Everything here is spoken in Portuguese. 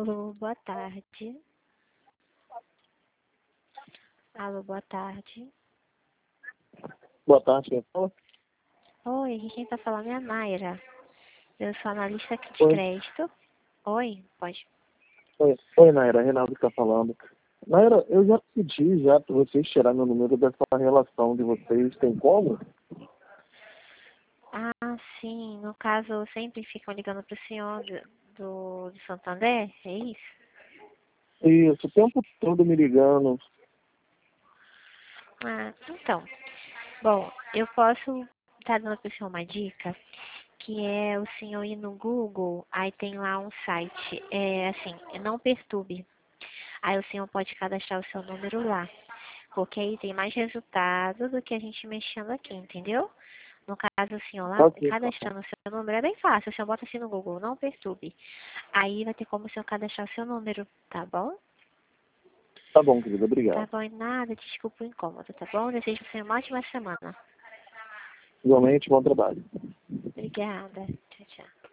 Alô, boa tarde. Alô, boa tarde. Boa tarde, quem fala? Oi, aqui quem tá falando é a Mayra. Eu sou analista aqui de Oi. crédito. Oi, pode. Oi, Naira, Reinaldo está falando. Naira, eu já pedi para vocês tirar meu número dessa relação de vocês, tem como? Ah, sim, no caso sempre ficam ligando pro senhor do Santander, é isso? Isso, o tempo todo me ligando. Ah, então. Bom, eu posso estar dando pro senhor uma dica, que é o senhor ir no Google, aí tem lá um site, assim, não perturbe. Aí o senhor pode cadastrar o seu número lá, porque aí tem mais resultado do que a gente mexendo aqui, entendeu? No caso, o senhor lá, Ok, cadastrando o seu número é bem fácil, o senhor bota assim no Google, não perturbe. Aí vai ter como o senhor cadastrar o seu número, tá bom? tá bom, querida, Tá obrigado. bom, e nada, desculpa o incômodo, tá bom? Desejo pra você uma ótima semana. Igualmente, bom trabalho. Obrigada. Tchau, tchau.